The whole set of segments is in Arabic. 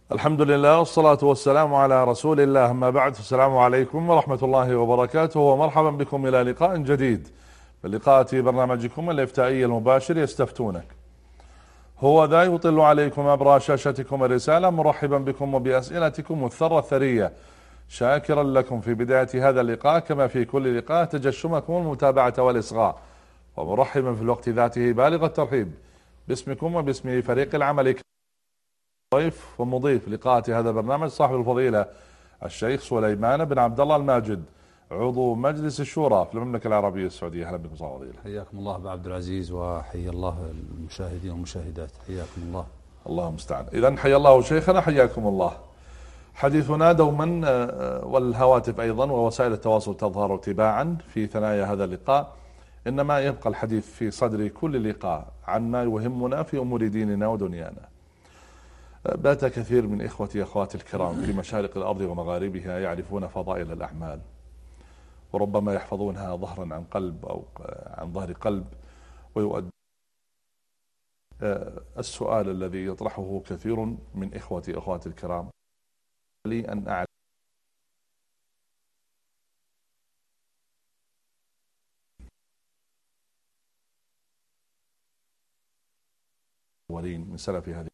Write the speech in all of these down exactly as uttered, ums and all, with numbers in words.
الحمد لله والصلاة والسلام على رسول الله، أما بعد، فالسلام عليكم ورحمة الله وبركاته، ومرحبا بكم إلى لقاء جديد من لقاءات برنامجكم الإفتائي المباشر يستفتونك. هو ذا يطل عليكم عبر شاشتكم الرسالة، مرحبا بكم وبأسئلتكم الثرة الثرية، شاكرا لكم في بداية هذا اللقاء كما في كل لقاء تجشمكم المتابعة والإصغاء، ومرحبا في الوقت ذاته بالغ الترحيب باسمكم وباسم فريق العمل ضيف ومضيف لقاءات هذا البرنامج صاحب الفضيلة الشيخ سليمان بن عبد الله الماجد، عضو مجلس الشورى في المملكة العربية السعودية. اهلا بكم صاحب الفضيلة. حياكم الله ابو عبد العزيز، وحيا الله المشاهدين والمشاهدات، حياكم الله. الله المستعان. اذا حيا الله شيخنا، حياكم الله. حديثنا دوما والهواتف ايضا ووسائل التواصل تظهر تباعا في ثنايا هذا اللقاء، انما يبقى الحديث في صدر كل لقاء عن ما يهمنا في امور ديننا ودنيانا. بات كثير من إخوتي أخواتي الكرام في مشارق الأرض ومغاربها يعرفون فضائل الأعمال، وربما يحفظونها ظهرا عن قلب أو عن ظهر قلب، ويؤدي السؤال الذي يطرحه كثير من إخوتي أخواتي الكرام لي أن أعلم الأولين من سلف هذه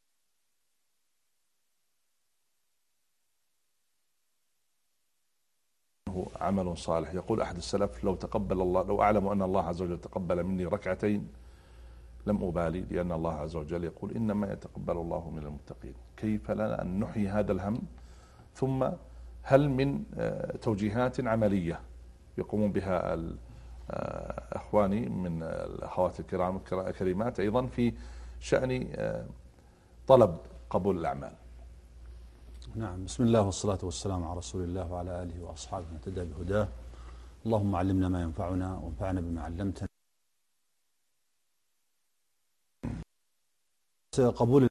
عمل صالح. يقول أحد السلف: لو تقبل الله لو أعلم أن الله عز وجل تقبل مني ركعتين لم أبالي، لأن الله عز وجل يقول: إنما يتقبل الله من المتقين. كيف لنا أن نحيي هذا الهم؟ ثم هل من توجيهات عملية يقومون بها أخواني من الأخوات الكرام الكريمات أيضا في شأن طلب قبول الأعمال؟ نعم، بسم الله والصلاة والسلام على رسول الله وعلى آله وأصحابه من اهتدى بهداه. اللهم علمنا ما ينفعنا وانفعنا بما علمتنا. قبول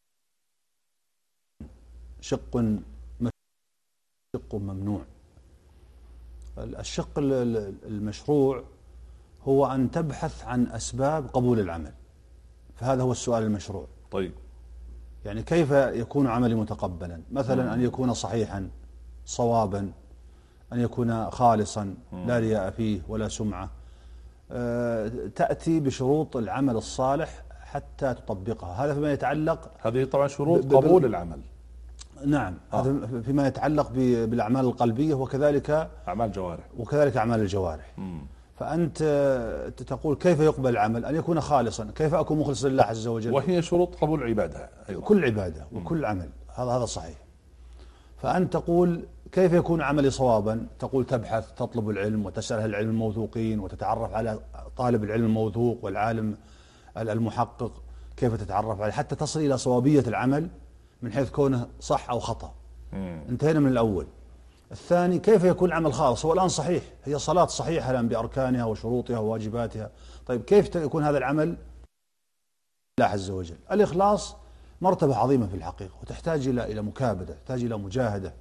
شق شق ممنوع. الشق المشروع هو أن تبحث عن أسباب قبول العمل، فهذا هو السؤال المشروع. طيب، يعني كيف يكون عملي متقبلا؟ مثلا أن يكون صحيحا صوابا، أن يكون خالصا لا رياء فيه ولا سمعة. تأتي بشروط العمل الصالح حتى تطبقها. هذا فيما يتعلق، هذه طبعا شروط قبول العمل. نعم، آه. هذا فيما يتعلق بالأعمال القلبية، وكذلك أعمال الجوارح وكذلك أعمال الجوارح. مم. فأنت تقول كيف يقبل العمل؟ أن يكون خالصا. كيف أكون مخلصا لله عز وجل؟ وهي شروط قبول العبادة أيضا. كل عبادة وكل عمل، هذا هذا صحيح. فأنت تقول كيف يكون عملي صوابا؟ تقول تبحث، تطلب العلم وتسأل أهل العلم الموثوقين، وتتعرف على طالب العلم الموثوق والعالم المحقق، كيف تتعرف عليه حتى تصل إلى صوابية العمل من حيث كونه صح أو خطأ. مم. انتهينا من الأول. الثاني، كيف يكون العمل خالص؟ هو الآن صحيح، هي صلاة صحيحة الآن بأركانها وشروطها وواجباتها. طيب كيف يكون هذا العمل لله عز وجل؟ الإخلاص مرتبة عظيمة في الحقيقة، وتحتاج إلى إلى مكابدة، تحتاج إلى مجاهدة.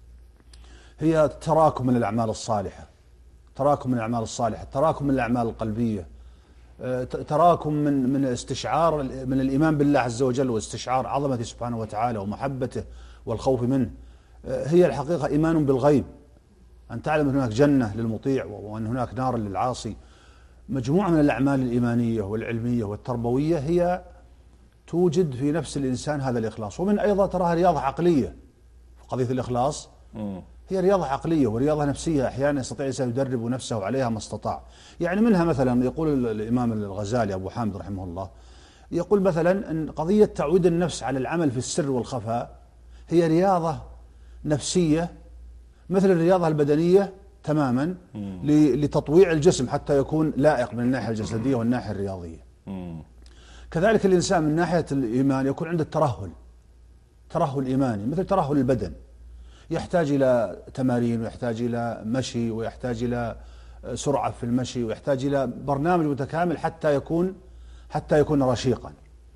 هي تراكم من الأعمال الصالحة، تراكم من الأعمال الصالحة، تراكم من الأعمال القلبية، تراكم من من استشعار من الإيمان بالله عز وجل، واستشعار عظمته سبحانه وتعالى ومحبته والخوف منه. هي الحقيقة إيمان بالغيب، أن تعلم أن هناك جنة للمطيع وأن هناك نار للعاصي. مجموعة من الأعمال الإيمانية والعلمية والتربوية هي توجد في نفس الإنسان هذا الإخلاص. ومن أيضا تراها رياضة عقلية. قضية الإخلاص هي رياضة عقلية ورياضة نفسية، أحيانا يستطيع الإنسان يدرب نفسه عليها ما استطاع. يعني منها مثلا يقول الإمام الغزالي أبو حامد رحمه الله، يقول مثلا أن قضية تعويد النفس على العمل في السر والخفاء هي رياضة نفسية مثل الرياضة البدنية تماما، لتطويع الجسم حتى يكون لائق من الناحية الجسدية والناحية الرياضية. مم. كذلك الإنسان من ناحية الإيمان يكون عنده الترهل، ترهل إيماني مثل ترهل البدن، يحتاج إلى تمارين، ويحتاج إلى مشي، ويحتاج إلى سرعة في المشي، ويحتاج إلى برنامج متكامل حتى يكون حتى يكون رشيقا.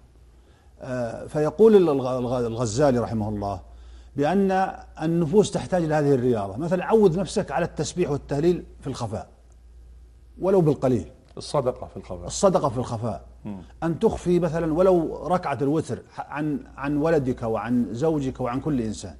فيقول الغزالي رحمه الله بأن النفوس تحتاج إلى هذه الرياضة. مثلا عود نفسك على التسبيح والتهليل في الخفاء ولو بالقليل. الصدقة في الخفاء. الصدقة في الخفاء. م. أن تخفي مثلا ولو ركعة الوتر عن عن ولدك وعن زوجك وعن كل إنسان.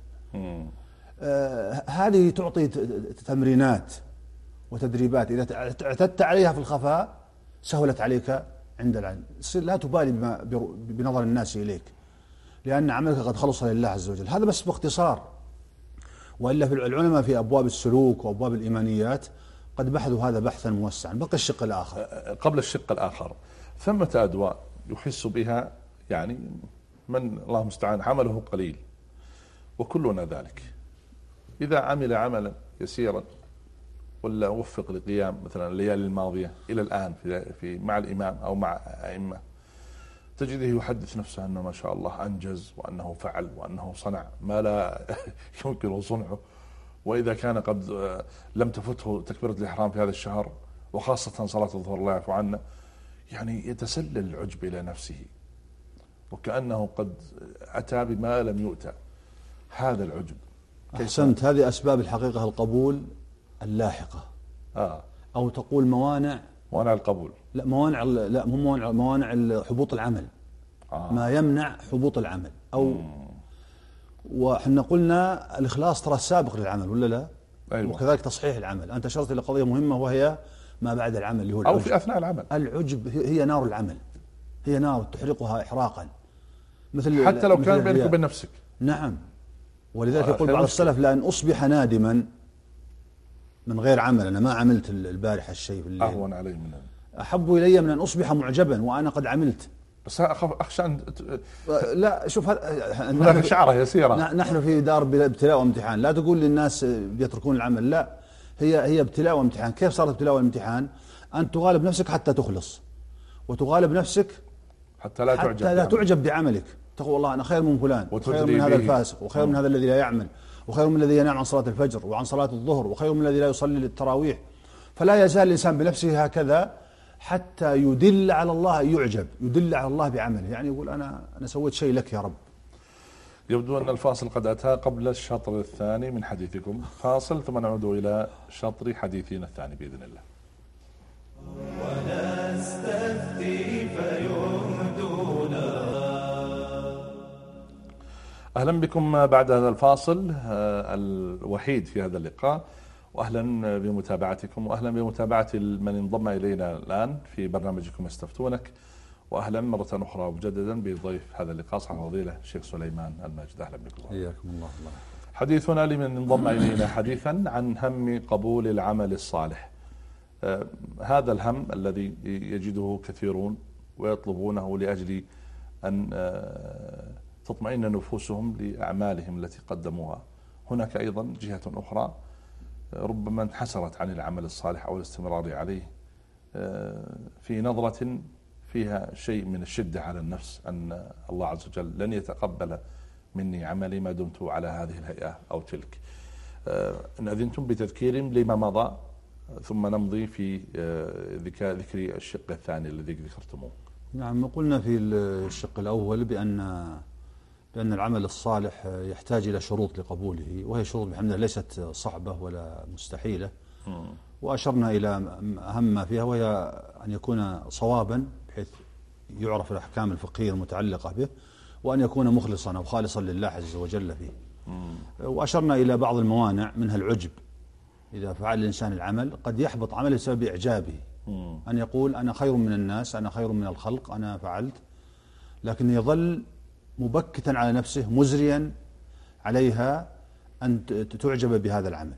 آه هذه تعطي تمرينات وتدريبات إذا اعتدت عليها في الخفاء سهلت عليك عند العلم. لا تبالي بما بنظر الناس إليك لأن عملك قد خلص لله عز وجل. هذا بس باختصار، وإلا في العلماء في أبواب السلوك وأبواب الإيمانيات قد بحثوا هذا بحثا موسعا. بقى الشق الآخر. قبل الشق الآخر، ثمة أدواء يحس بها يعني من الله المستعان عمله قليل وكلنا ذلك، إذا عمل عملا يسيرا ولا وفق لقيام مثلا الليالي الماضية إلى الآن في, في مع الإمام أو مع أئمة، تجده يحدث نفسه أنه ما شاء الله أنجز وأنه فعل وأنه صنع ما لا يمكن صنعه. وإذا كان قد لم تفته تكبيرة الإحرام في هذا الشهر وخاصة صلاة الظهر الله يعفو عنا، يعني يتسلل العجب إلى نفسه وكأنه قد أتى بما لم يؤتى. هذا العجب. أحسنت. هذه أسباب الحقيقة القبول اللاحقة. آه. أو تقول موانع موانع القبول. لا موانع لا مو موانع موانع حبوط العمل. آه. ما يمنع حبوط العمل أو مم. وحنا قلنا الإخلاص ترى السابق للعمل ولا لا؟ أيوة. وكذلك تصحيح العمل. أنت أشرت إلى قضية مهمة وهي ما بعد العمل اللي هو العجب. أو في أثناء العمل. العجب هي نار العمل، هي نار تحرقها إحراقا مثل حتى لو كان بينك وبين نفسك. نعم. ولذلك يقول بعض السلف لأن أصبح نادما من غير عمل، أنا ما عملت البارحة الشيء في الليل أهون علي من أحب إلي من أن أصبح معجبا وأنا قد عملت. بس أخشى أن لا شوف هذا شعره يسيرة. نحن في دار ابتلاء وامتحان، لا تقول للناس بيتركون العمل، لا هي هي ابتلاء وامتحان. كيف صارت ابتلاء وامتحان؟ أن تغالب نفسك حتى تخلص، وتغالب نفسك حتى لا تعجب حتى لا تعجب بعملك. تقول والله أنا خير من فلان وخير من هذا الفاسق وخير من هذا الذي لا يعمل وخير من الذي ينام عن صلاة الفجر وعن صلاة الظهر وخير من الذي لا يصلي للتراويح. فلا يزال الإنسان بنفسه هكذا حتى يدل على الله، يعجب يدل على الله بعمله، يعني يقول أنا أنا سويت شيء لك يا رب. يبدو أن الفاصل قد أتى قبل الشطر الثاني من حديثكم. فاصل ثم نعود إلى شطر حديثنا الثاني بإذن الله. ونستفتي فيهدونا. أهلا بكم بعد هذا الفاصل الوحيد في هذا اللقاء، وأهلا بمتابعتكم وأهلا بمتابعة من انضم إلينا الآن في برنامجكم يستفتونك، وأهلا مرة أخرى مجددا بضيف هذا اللقاء صاحب الفضيلة الشيخ سليمان الماجد. أهلا بكم. حياكم الله. حديثنا لمن انضم إلينا حديثا عن هم قبول العمل الصالح. آه هذا الهم الذي يجده كثيرون ويطلبونه لأجل أن آه تطمئن نفوسهم لأعمالهم التي قدموها. هناك أيضا جهة أخرى ربما انحسرت عن العمل الصالح أو الاستمرار عليه في نظرة فيها شيء من الشدة على النفس أن الله عز وجل لن يتقبل مني عملي ما دمت على هذه الهيئة أو تلك. إن أذنتم بتذكير لما مضى ثم نمضي في ذكر الشق الثاني الذي ذكرتموه. نعم، قلنا في الشق الأول بأن بأن العمل الصالح يحتاج إلى شروط لقبوله، وهي شروط بحمد الله ليست صعبة ولا مستحيلة. م. وأشرنا إلى أهم ما فيها، وهي أن يكون صوابا بحيث يعرف الأحكام الفقهية المتعلقة به، وأن يكون مخلصا أو خالصا لله عز وجل فيه. م. وأشرنا إلى بعض الموانع منها العجب. إذا فعل الإنسان العمل قد يحبط عمله بسبب إعجابه، م. أن يقول أنا خير من الناس، أنا خير من الخلق، أنا فعلت، لكن يظل مبكتا على نفسه مزريا عليها أن تعجب بهذا العمل.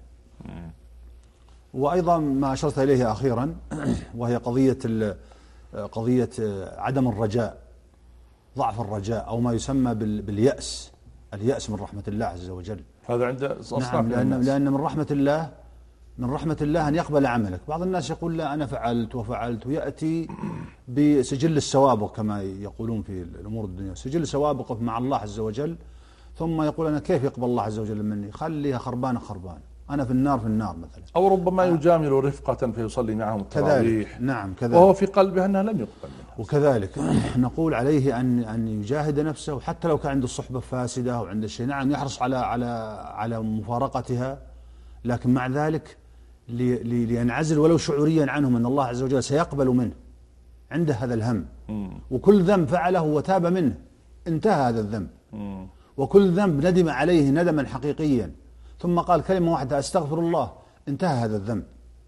وأيضا ما أشرت إليه أخيرا وهي قضية قضية عدم الرجاء، ضعف الرجاء، أو ما يسمى باليأس، اليأس من رحمة الله عز وجل. هذا عند أصناف. نعم، لأن, لأن من رحمة الله من رحمة الله أن يقبل عملك. بعض الناس يقول لا أنا فعلت وفعلت، ويأتي بسجل السوابق كما يقولون في الأمور الدنيا، سجل سوابق مع الله عز وجل، ثم يقول أنا كيف يقبل الله عز وجل مني؟ خليها خربانة خربانة، أنا في النار في النار مثلا. أو ربما يجامل رفقة فيصلي معهم التراويح، نعم كذلك، وهو في قلبه أنها لم يقبل منها. وكذلك نقول عليه أن أن يجاهد نفسه، حتى لو كان عنده الصحبة فاسدة أو عنده شيء، نعم يحرص على على على مفارقتها، لكن مع ذلك لينعزل ولو شعوريا عنهم أن الله عز وجل سيقبل منه، عنده هذا الهم. وكل ذنب فعله وتاب منه انتهى هذا الذنب، وكل ذنب ندم عليه ندما حقيقيا ثم قال كلمة واحدة أستغفر الله انتهى هذا الذنب.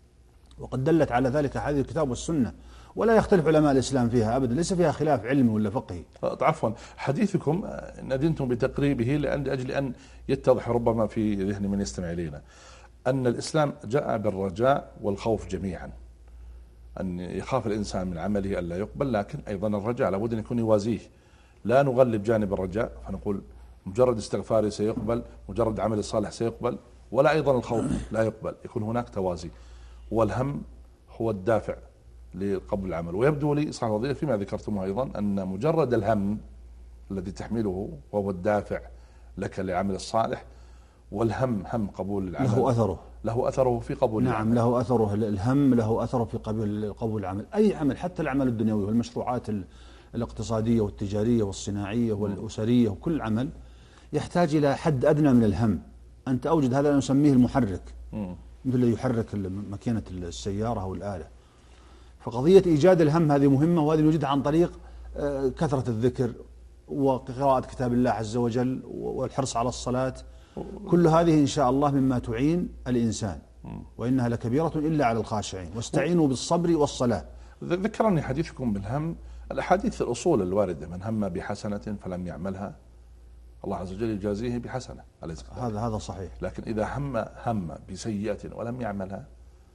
وقد دلت على ذلك هذه الكتاب والسنة، ولا يختلف علماء الإسلام فيها أبدا، ليس فيها خلاف علمي ولا فقهي. عفوا، حديثكم ندنتم بتقريبه لأن أجل أن يتضح ربما في ذهن من يستمع إلينا أن الإسلام جاء بالرجاء والخوف جميعا، أن يخاف الإنسان من عمله ألا يقبل، لكن أيضا الرجاء لابد أن يكون يوازيه. لا نغلب جانب الرجاء فنقول مجرد استغفاري سيقبل، مجرد عمل الصالح سيقبل، ولا أيضا الخوف لا يقبل، يكون هناك توازي. والهم هو الدافع لقبول العمل. ويبدو لي صراحة وضيع فيما ذكرتمه أيضا أن مجرد الهم الذي تحمله وهو الدافع لك لعمل الصالح، والهم هم قبول العمل له أثره له أثره في قبول نعم العمل. له أثره، الهم له أثره في قبول قبول العمل. أي عمل، حتى العمل الدنيوي والمشروعات الاقتصادية والتجارية والصناعية والأسرية، وكل عمل يحتاج إلى حد أدنى من الهم. أنت أوجد هذا نسميه المحرك، مثل يحرك ماكينة السيارة أو الآلة. فقضية إيجاد الهم هذه مهمة، وهذه نوجدها عن طريق كثرة الذكر وقراءة كتاب الله عز وجل والحرص على الصلاة. كل هذه إن شاء الله مما تعين الإنسان، وإنها لكبيرة إلا على الخاشعين، واستعينوا بالصبر والصلاة. ذكرني حديثكم بالهم الأحاديث الأصول الواردة، من هم بحسنة فلم يعملها الله عز وجل يجازيه بحسنة، هذا هذا صحيح. لكن إذا هم هم بسيئة ولم يعملها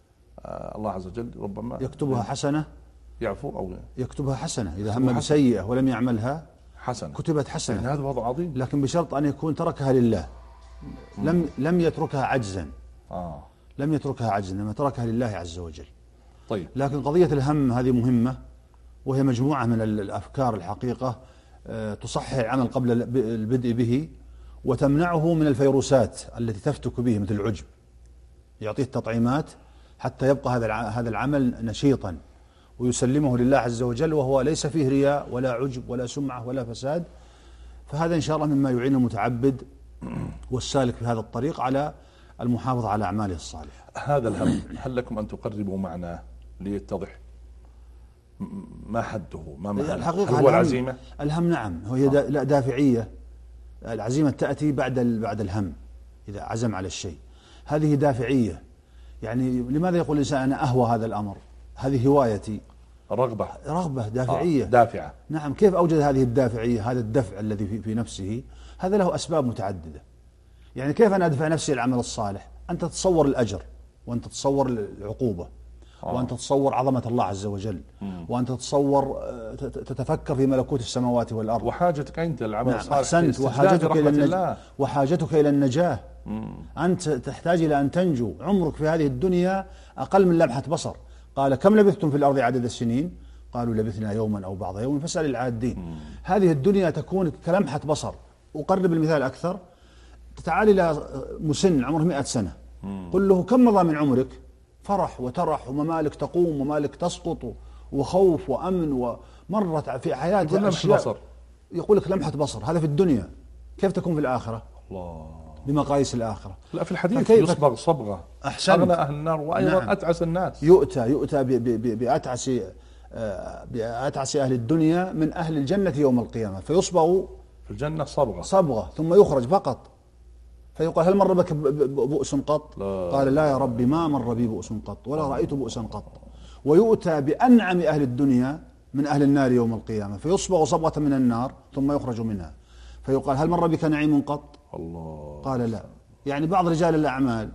آه الله عز وجل ربما يكتبها حسنة، يعفو أو يكتبها حسنة. إذا هم بسيئة ولم يعملها حسنة كتبت حسنة. يعني هذا وضع عظيم، لكن بشرط أن يكون تركها لله، لم لم يتركها عجزا. آه. لم يتركها عجزا، إنما تركها لله عز وجل. طيب. لكن قضية الهم هذه مهمة، وهي مجموعة من الأفكار الحقيقة تصحح العمل قبل البدء به، وتمنعه من الفيروسات التي تفتك به مثل العجب، يعطيه التطعيمات حتى يبقى هذا هذا العمل نشيطا ويسلمه لله عز وجل، وهو ليس فيه رياء ولا عجب ولا سمعة ولا فساد. فهذا إن شاء الله مما يعين المتعبد والسالك في هذا الطريق على المحافظة على أعماله الصالحة. هذا الهم هل لكم أن تقربوا معناه ليتضح ما حده ما معناه؟ الحقيقة هل هو العزيمة؟ الهم نعم هي لا دافعية. العزيمة تأتي بعد بعد الهم، إذا عزم على الشيء هذه دافعية. يعني لماذا يقول الإنسان أنا أهوى هذا الأمر، هذه هوايتي، رغبة رغبة دافعية. آه. دافعة. نعم. كيف أوجد هذه الدافعية، هذا الدفع الذي في, في نفسه؟ هذا له أسباب متعددة. يعني كيف أنا أدفع نفسي العمل الصالح؟ أنت تتصور الأجر، وأنت تتصور العقوبة، آه. وأنت تتصور عظمة الله عز وجل، مم. وأنت تتصور تتفكر في ملكوت السماوات والأرض، وحاجتك أنت العمل نعم. الصالح، أحسنت. وحاجتك إلى النج... وحاجتك إلى النجاة. مم. أنت تحتاج إلى أن تنجو. عمرك في هذه الدنيا أقل من لمحة بصر. قال كم لبثتم في الأرض عدد السنين؟ قالوا لبثنا يوما أو بعض يوم فاسأل العادين. مم. هذه الدنيا تكون كلمحة بصر. أقرب المثال أكثر، تعال إلى مسن عمره مئة سنة، مم. قل له كم مضى من عمرك؟ فرح وترح وممالك تقوم وممالك تسقط وخوف وأمن، ومرت في حياته لمحة بصر. يقول لك لمحة بصر. هذا في الدنيا. كيف تكون في الآخرة؟ الله. بمقاييس الآخرة. لا في الحديث يصبغ صبغة أغنى أهل النار وأيضا نعم. أتعس الناس. يؤتى يؤتى بأتعس بأتعس أهل الدنيا من أهل الجنة يوم القيامة، فيصبغ في الجنة صبغة صبغة ثم يخرج فقط، فيقال هل مر بك بؤس قط؟ لا. قال لا يا ربي ما مر بي بؤس قط ولا رأيت بؤسا قط. ويؤتى بأنعم أهل الدنيا من أهل النار يوم القيامة، فيصبغ صبغة من النار ثم يخرج منها، فيقال هل مر بك نعيم قط؟ الله. قال لا. يعني بعض رجال الأعمال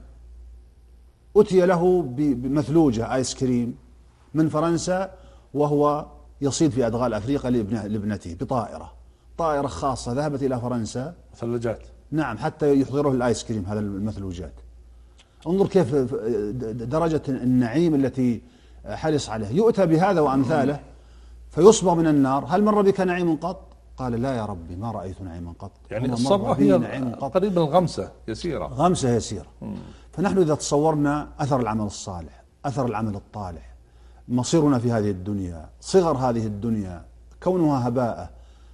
أتي له بمثلوجة آيس كريم من فرنسا وهو يصيد في أدغال أفريقيا لابنته بطائرة، طائرة خاصة ذهبت إلى فرنسا، ثلاجات نعم، حتى يحضره الآيس كريم هذا المثلوجات. انظر كيف درجة النعيم التي حرص عليه. يؤتى بهذا وأمثاله فيصبغ من النار. هل مر بك نعيم قط؟ قال لا يا ربي ما رأيت نعيما قط. يعني الصبغة هي قريب من الغمسة يسيرة، غمسة يسيرة. مم. فنحن إذا تصورنا أثر العمل الصالح، أثر العمل الطالح، مصيرنا في هذه الدنيا، صغر هذه الدنيا، كونها هباء،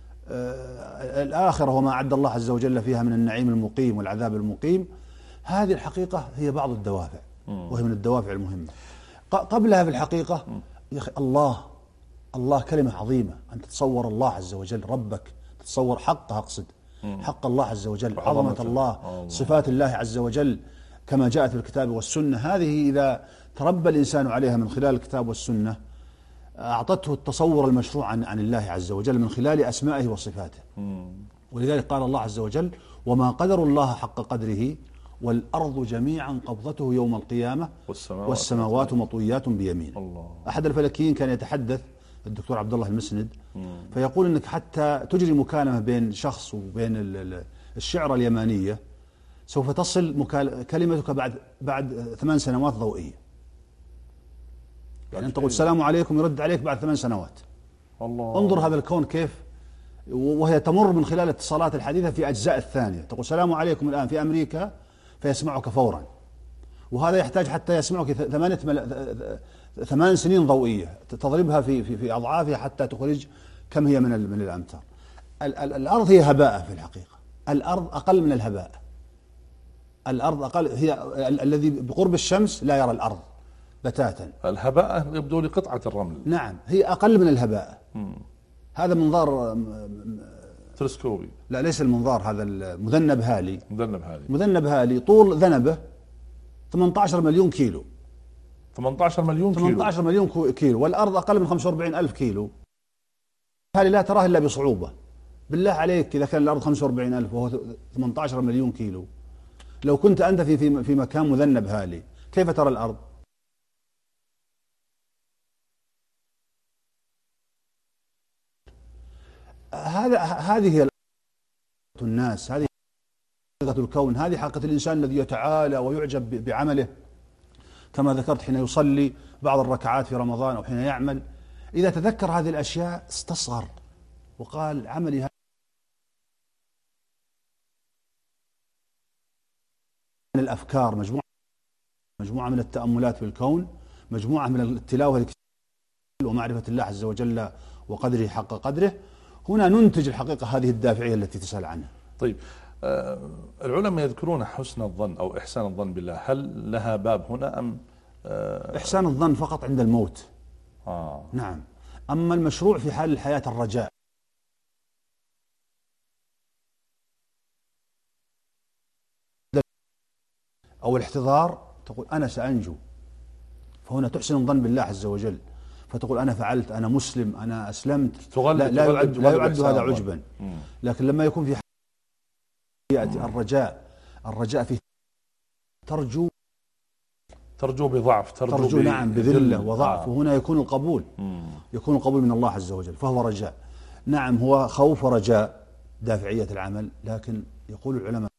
آه الآخرة وما أعد الله عز وجل فيها من النعيم المقيم والعذاب المقيم، هذه الحقيقة هي بعض الدوافع. وهي من الدوافع المهمة. قبلها في الحقيقة يا أخي الله الله كلمة عظيمة، أن تتصور الله عز وجل ربك، تتصور حقه، أقصد حق الله عز وجل، عظمة الله، صفات الله عز وجل كما جاءت في الكتاب والسنة. هذه إذا تربى الإنسان عليها من خلال الكتاب والسنة أعطته التصور المشروع عن, عن الله عز وجل من خلال أسمائه وصفاته. ولذلك قال الله عز وجل: وما قدر الله حق قدره والأرض جميعا قبضته يوم القيامة والسماوات, والسماوات مطويات بيمينه. الله. أحد الفلكيين كان يتحدث، الدكتور عبد الله المسند، فيقول أنك حتى تجري مكالمة بين شخص وبين الشعرة اليمانية سوف تصل كلمتك بعد بعد ثمان سنوات ضوئية. يعني أنت تقول السلام عليكم يرد عليك بعد ثمان سنوات. الله. انظر هذا الكون كيف، وهي تمر من خلال الاتصالات الحديثة في أجزاء الثانية. تقول السلام عليكم الآن في أمريكا فيسمعك فورا، وهذا يحتاج حتى يسمعك ثمانية مل... ثمان سنين ضوئية تضربها في في في أضعافها حتى تخرج كم هي من ال... من الأمتار. ال... ال... الأرض هي هباء في الحقيقة، الأرض أقل من الهباء. الأرض أقل، هي ال... الذي بقرب الشمس لا يرى الأرض بتاتا. الهباء يبدو لي قطعة الرمل. نعم، هي أقل من الهباء. مم. هذا منظار تلسكوبي. لا، ليس المنظار، هذا المذنب هالي. مذنب هالي مذنب هالي طول ذنبه ثمانية عشر مليون كيلو. ثمانية عشر مليون كيلو. ثمانية عشر مليون كيلو، والأرض أقل من خمسة وأربعين ألف كيلو. هذه لا تراه إلا بصعوبة. بالله عليك إذا كان الأرض خمسة وأربعين ألف وهو ثمانية عشر مليون كيلو، لو كنت أنت في في في مكان مذنب هالي كيف ترى الأرض؟ هذا هذه هي الناس، هذه حقيقة الكون، هذه حقيقة الإنسان الذي يتعالى ويعجب بعمله كما ذكرت حين يصلي بعض الركعات في رمضان أو حين يعمل. إذا تذكر هذه الأشياء استصغر وقال عملي هذا من الأفكار، مجموعة مجموعة من التأملات في الكون، مجموعة من التلاوة ومعرفة الله عز وجل وقدره حق قدره. هنا ننتج الحقيقة هذه الدافعية التي تسأل عنها. طيب، آه العلماء يذكرون حسن الظن أو إحسان الظن بالله، هل لها باب هنا أم آه إحسان الظن فقط عند الموت؟ آه. نعم. أما المشروع في حال الحياة الرجاء. أو الاحتضار، تقول أنا سأنجو، فهنا تحسن الظن بالله عز وجل، فتقول أنا فعلت، أنا مسلم، أنا أسلمت. لا, لا يعد, لا يعد هذا عجبا. لكن لما يكون في يأتي الرجاء، الرجاء فيه ترجو ترجو بضعف، ترجو, ترجو نعم بذلة وضعف. آه. وهنا يكون القبول مم. يكون القبول من الله عز وجل، فهو رجاء. نعم، هو خوف ورجاء دافعية العمل، لكن يقول العلماء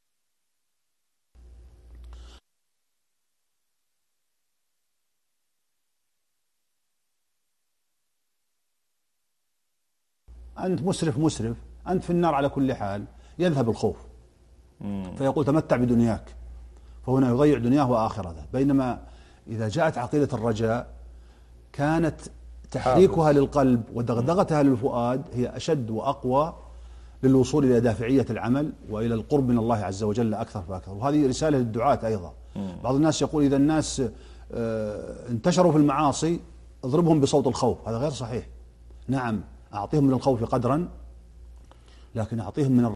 أنت مسرف مسرف، أنت في النار على كل حال، يذهب الخوف. مم. فيقول تمتع بدنياك، فهنا يضيع دنياه وآخرته. بينما إذا جاءت عقيدة الرجاء كانت تحريكها حافظ. للقلب ودغدغتها للفؤاد هي أشد وأقوى للوصول إلى دافعية العمل وإلى القرب من الله عز وجل أكثر فأكثر. وهذه رسالة للدعاة أيضا. مم. بعض الناس يقول إذا الناس انتشروا في المعاصي اضربهم بصوت الخوف، هذا غير صحيح. نعم، أعطيهم من الخوف قدرا، لكن أعطيهم من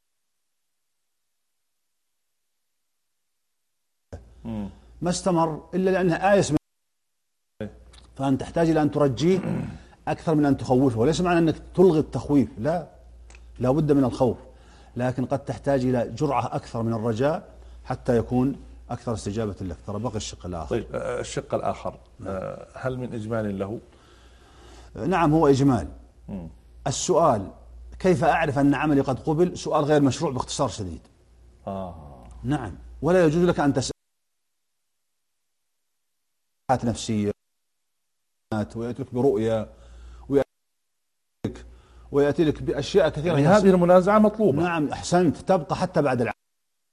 الرجاء ما استمر إلا لأنه آيس من، فأنت تحتاج إلى أن ترجيه أكثر من أن تخوفه. وليس معنى أنك تلغي التخويف، لا، لا بد من الخوف، لكن قد تحتاج إلى جرعة أكثر من الرجاء حتى يكون أكثر استجابة لك. ترى بقي الشق الآخر. طيب، الشق الآخر هل من إجمال له؟ نعم، هو إجمال. م. السؤال كيف أعرف أن عملي قد قبل سؤال غير مشروع باختصار شديد. آه. نعم، ولا يجوز لك أن تسأل نفسية ويأتي لك برؤية ويأتي لك بأشياء كثيرة. يعني هذه المنازعة مطلوبة. نعم، أحسنت، تبقى حتى بعد العمل.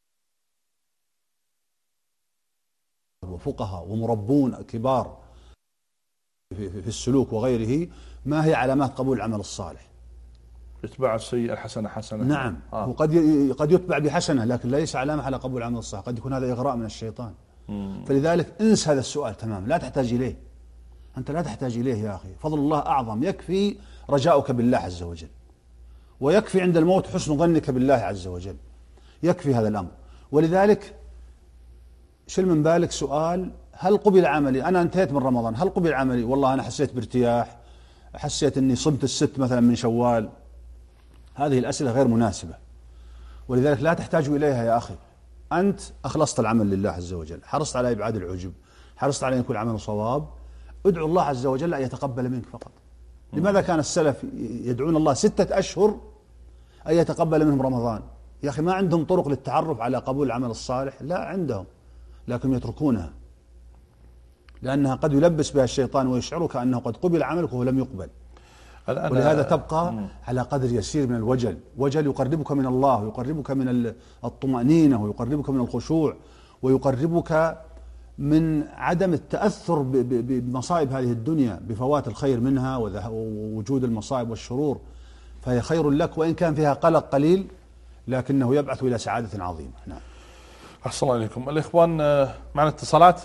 وفقهاء ومربون كبار في السلوك وغيره، ما هي علامات قبول العمل الصالح؟ اتباع السيئة الحسنة حسنة. نعم. آه. وقد قد يتبع بحسنة، لكن ليس علامة على قبول العمل الصالح. قد يكون هذا إغراء من الشيطان. فلذلك انسى هذا السؤال تماما، لا تحتاج إليه، أنت لا تحتاج إليه يا أخي. فضل الله أعظم، يكفي رجاؤك بالله عز وجل، ويكفي عند الموت حسن ظنك بالله عز وجل، يكفي هذا الأمر. ولذلك شل من بالك سؤال هل قبل عملي؟ أنا انتهيت من رمضان، هل قبل عملي؟ والله أنا حسيت بارتياح، حسيت أني صمت الست مثلا من شوال. هذه الأسئلة غير مناسبة، ولذلك لا تحتاج إليها يا أخي. أنت أخلصت العمل لله عز وجل، حرصت على إبعاد العجب، حرصت على أن يكون عمل صواب، ادعو الله عز وجل أن يتقبل منك فقط. لماذا كان السلف يدعون الله ستة أشهر أن يتقبل منهم رمضان؟ يا أخي ما عندهم طرق للتعرف على قبول العمل الصالح؟ لا عندهم، لكن يتركونها لأنها قد يلبس بها الشيطان ويشعرك أنه قد قبل عملك وهو لم يقبل. ولهذا تبقى على قدر يسير من الوجل، وجل يقربك من الله، ويقربك من الطمأنينة، ويقربك من الخشوع، ويقربك من عدم التأثر بمصائب هذه الدنيا، بفوات الخير منها ووجود المصائب والشرور، فهي خير لك وإن كان فيها قلق قليل، لكنه يبعث إلى سعادة عظيمة. نعم. أحسن الله إليكم. الإخوان معنا اتصالات،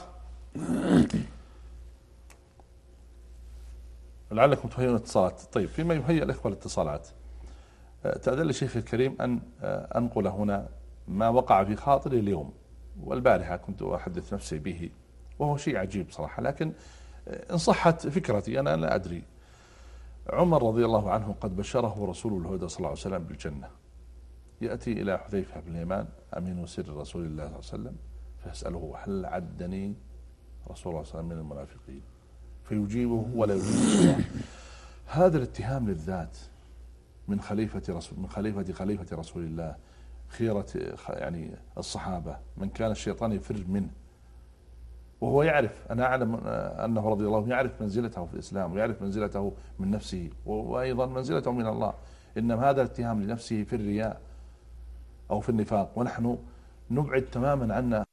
لعلكم تهيئون اتصالات. طيب، فيما يهيئ الإخوة الاتصالات، تأذن لي شيخ الكريم أن أنقل هنا ما وقع في خاطري اليوم والبارحة، كنت أحدث نفسي به، وهو شيء عجيب صراحة، لكن إن صحت فكرتي أنا لا أدري. عمر رضي الله عنه قد بشره رسول الهدى صلى الله عليه وسلم بالجنة، يأتي إلى حذيفة بن اليمان أمين سر رسول الله صلى الله عليه وسلم فيسأله هل عدني رسول الله صلى الله عليه وسلم من المنافقين؟ فيجيبه ولا يجيبه. هذا الاتهام للذات من خليفة رسول من خليفة خليفة رسول الله، خيرة يعني الصحابة، من كان الشيطان يفر منه، وهو يعرف، أنا أعلم أنه رضي الله عنه يعرف منزلته في الإسلام، ويعرف منزلته من نفسه، وأيضا منزلته من الله. إنما هذا الاتهام لنفسه في الرياء أو في النفاق، ونحن نبعد تماما عنا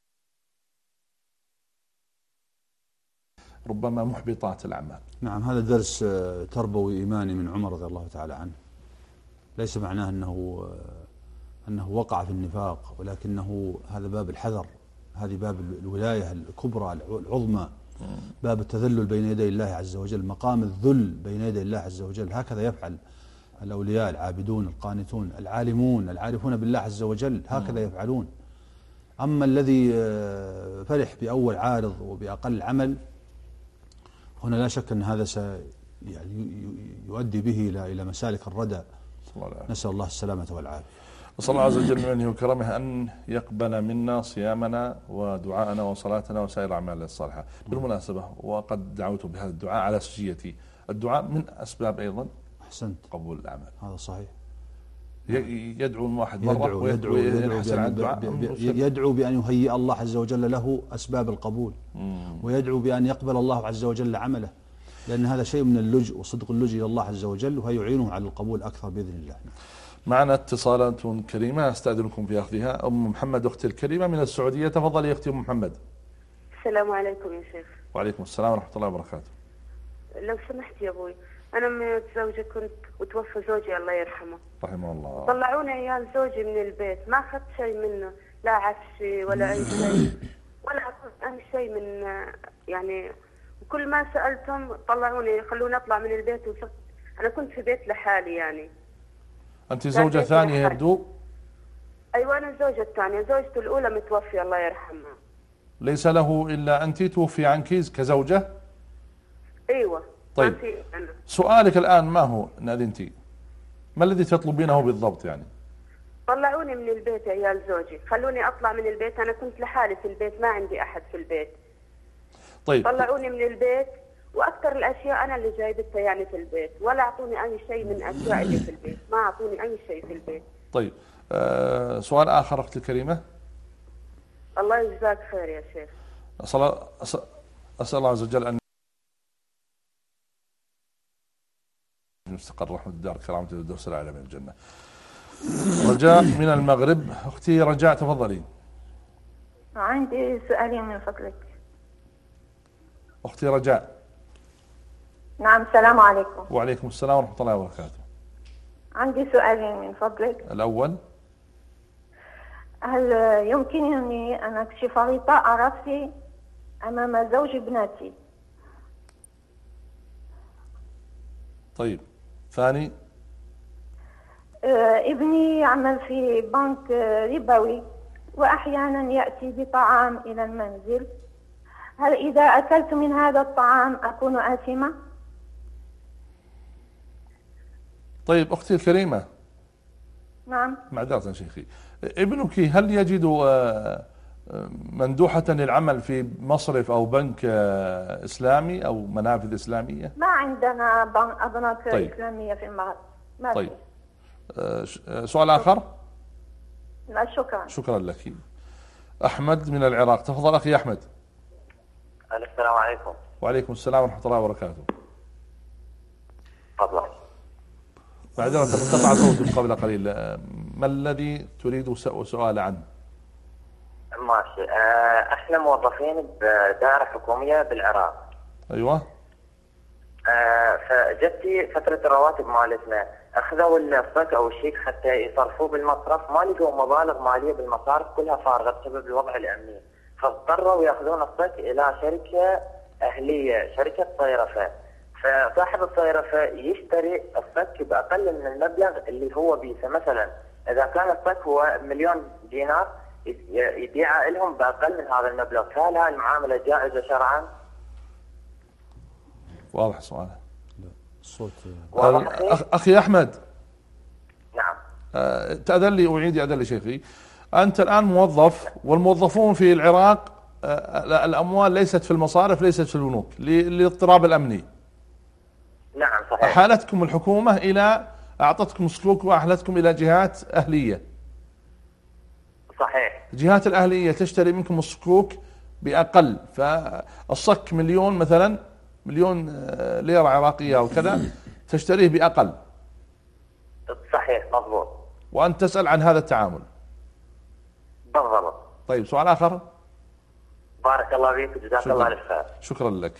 ربما محبطات الأعمال. نعم، هذا درس تربوي إيماني من عمر رضي الله تعالى عنه، ليس معناه أنه أنه وقع في النفاق، ولكنه هذا باب الحذر، هذه باب الولاية الكبرى العظمى، باب التذلل بين يدي الله عز وجل، مقام الذل بين يدي الله عز وجل. هكذا يفعل الأولياء العابدون القانتون العالمون العارفون بالله عز وجل، هكذا يفعلون. أما الذي فرح بأول عارض وبأقل عمل، هنا لا شك أن هذا سي يعني يؤدي به إلى إلى مسالك الردى، نسأل الله السلامة والعافية. نسأل الله عز وجل من منه وكرمه أن يقبل منا صيامنا ودعاءنا وصلاتنا وسائر أعمالنا الصالحة. بالمناسبة، وقد دعوت بهذا الدعاء على سجيتي، الدعاء من أسباب أيضا أحسنت قبول الأعمال. هذا صحيح. يدعو الواحد مرة يدعو, يدعو, يدعو, يدعو بأن يهيئ الله عز وجل له أسباب القبول، ويدعو بأن يقبل الله عز وجل عمله، لأن هذا شيء من اللجوء وصدق اللجوء إلى الله عز وجل، ويعينه على القبول أكثر بإذن الله. معنا اتصالات كريمة أستأذنكم في أخذها. أم محمد أختي الكريمة من السعودية، تفضلي يا أختي أم محمد. السلام عليكم يا شيخ. وعليكم السلام ورحمة الله وبركاته. لو سمحت يا أبوي، أنا متزوجة كنت وتوفى زوجي الله يرحمه رحمه الله. طلعوني عيال زوجي من البيت، ما أخذت شيء منه، لا عفشي ولا أي شيء، ولا أخذت أي شيء من يعني، وكل ما سألتهم طلعوني يخلوني أطلع من البيت، وصرت أنا كنت في بيت لحالي يعني. أنت زوجة ثانية يبدو؟ أيوة أنا الزوجة الثانية، زوجته الأولى متوفية الله يرحمها. ليس له إلا أنت توفي عنك كزوجة؟ أيوة. طيب، سؤالك الآن ما هو نادنتي؟ ما الذي تطلبينه بالضبط يعني؟ طلعوني من البيت يا عيال زوجي، خلوني أطلع من البيت، أنا كنت لحالي في البيت، ما عندي أحد في البيت. طيب، طلعوني من البيت، وأكثر الأشياء أنا اللي جايبتها يعني في البيت، ولا أعطوني أي شيء من أشياء اللي في البيت، ما أعطوني أي شيء في البيت. طيب، آه سؤال آخر أختي الكريمة. الله يجزاك خير يا شيخ. أسأل, أسأل الله عز وجل أن مستقر رحمة الدار كرامة الدرس العالمي من الجنة. رجاء من المغرب، أختي رجاء تفضلي. عندي سؤالين من فضلك. أختي رجاء. نعم، السلام عليكم. وعليكم السلام ورحمة الله وبركاته. عندي سؤالين من فضلك. الأول، هل يمكنني أن أكشف غطاء رأسي أمام زوج ابنتي؟ طيب ثاني. آه، ابني يعمل في بنك ربوي وأحيانا يأتي بطعام إلى المنزل. هل إذا أكلت من هذا الطعام أكون آثمة؟ طيب أختي الكريمة. نعم. معذرة شيخي، ابنك هل يجد مندوحة للعمل في مصرف أو بنك إسلامي أو منافذ إسلامية؟ ما عندنا أبناك طيب. إسلامية في المغرب. ما طيب في. سؤال آخر؟ لا شكرا. شكرا لك. أحمد من العراق، تفضل أخي أحمد. السلام عليكم. وعليكم السلام ورحمة الله وبركاته. تفضل. معذرة انقطع صوتك قبل قليل، ما الذي تريد سؤال عنه؟ ماشي. احنا موظفين بدائرة حكومية بالعراق. ايوه. فجتي فترة الرواتب مالتنا اخذوا الصك او الشيك حتى يصرفوه بالمصرف، ما لقوا مبالغ مالية بالمصارف كلها فارغة بسبب الوضع الامني، فاضطروا ياخذون الصك الى شركة اهلية، شركة صيرفة. فصاحب الصيرفة يشتري الصك بأقل من المبلغ اللي هو بيسه. مثلا إذا كان الصك هو مليون دينار يبيعه لهم بأقل من هذا المبلغ، فهل هاي المعاملة جائزة شرعا؟ واضح سؤاله. الصوت أخ أخي أحمد. نعم. أه تأذن لي أعيد أذن لي شيخي. أنت الآن موظف، والموظفون في العراق أه الأموال ليست في المصارف، ليست في البنوك للاضطراب الأمني. نعم صحيح. أحالتكم الحكومة إلى أعطتكم صكوك وأحالتكم إلى جهات أهلية. صحيح. الجهات الأهلية تشتري منكم الصكوك بأقل، فالصك مليون مثلا، مليون ليرة عراقية أو كذا، تشتريه بأقل. صحيح مضبوط. وأنت تسأل عن هذا التعامل. بالضبط. طيب سؤال آخر. بارك الله فيك وجزاك الله ألف خير. شكرا لك.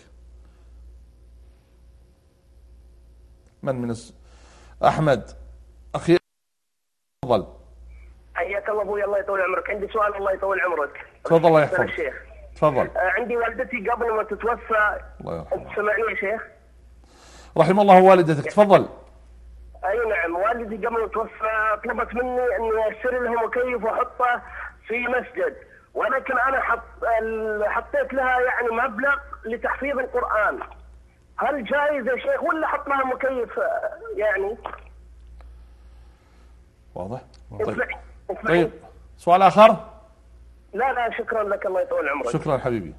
من من الس... أحمد أخي تفضل. حياك الله ابوي، الله يطول عمرك. عندي سؤال الله يطول عمرك. تفضل الله يحفظك. الشيخ تفضل. آه عندي والدتي قبل ما تتوفى. الله يرحمها. سمعني يا شيخ. رحم الله والدتك. تفضل. اي نعم، والدتي قبل ما تتوفى طلبت مني اني اشتري لها مكيف واحطه في مسجد، ولكن انا حط حطيت لها يعني مبلغ لتحفيظ القرآن. هل جائز يا شيخ ولا احط لها مكيف يعني؟ واضح. طيب. طيب سؤال آخر. لا لا شكرا لك، الله يطول عمرك. شكرا حبيبي.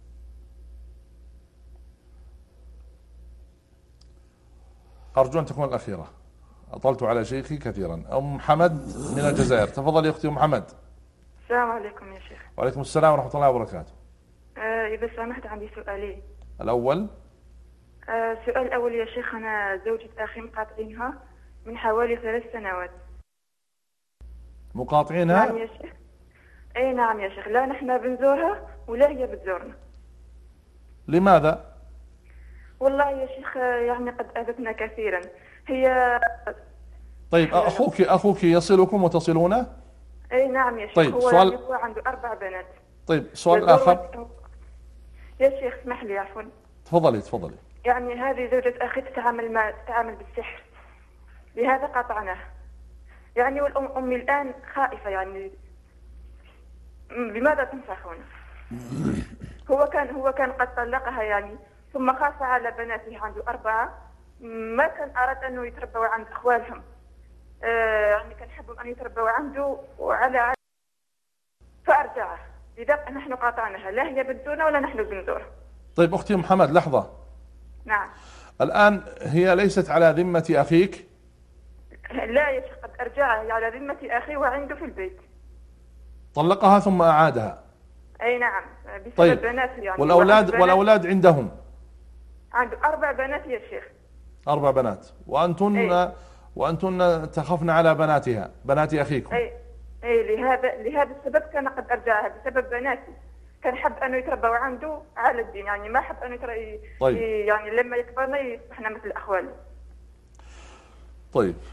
أرجو أن تكون الأخيرة، أطلت على شيخي كثيرا. أم حمد من الجزائر، تفضل يا أختي أم حمد. السلام عليكم يا شيخ. وعليكم السلام ورحمة الله وبركاته. آه إذا سمحت عندي سؤالين. الأول. آه السؤال الأول يا شيخ، أنا زوجة أخي مقاطعينها من حوالي ثلاث سنوات. مقاطعينها؟ نعم يا شيخ. أي نعم يا شيخ، لا نحن بنزورها ولا هي بتزورنا. لماذا؟ والله يا شيخ يعني قد أذتنا كثيرا. هي طيب أخوك أخوك يصلكم وتصلونه؟ أي نعم يا شيخ. طيب هو سؤال. هو عنده أربع بنات. طيب سؤال آخر. يا شيخ اسمح لي عفوا. تفضلي تفضلي. يعني هذه زوجة أخي تتعامل مع تتعامل بالسحر، لهذا قاطعناها. يعني والأم أمي الآن خائفة، يعني بماذا تنصحون؟ هو كان هو كان قد طلقها يعني، ثم خاف على بناته، عنده أربعة، ما كان أراد أنه يتربوا عند أخوالهم، آه يعني كان حبهم أن يتربوا عنده وعلى فأرجعه. لذا نحن قاطعناها، لا هي بتزورنا ولا نحن بنزورها. طيب أختي محمد لحظة. نعم. الآن هي ليست على ذمة أخيك؟ لا يا شيخ، قد أرجعها على ذمة أخي وعنده في البيت. طلقها ثم أعادها؟ أي نعم بسبب طيب. بناته يعني. والأولاد والأولاد عندهم؟ عنده أربع بنات يا شيخ. أربع بنات وأنتن أي. وأنتن تخفن على بناتها، بنات أخيكم. أي أي لهذا لهذا السبب كان قد أرجعها بسبب بناتي. كان حب أنه يتربوا عنده على الدين، يعني ما حب أنه يتربى. طيب. يعني لما يكبرنا يصبحنا مثل أخواله. طيب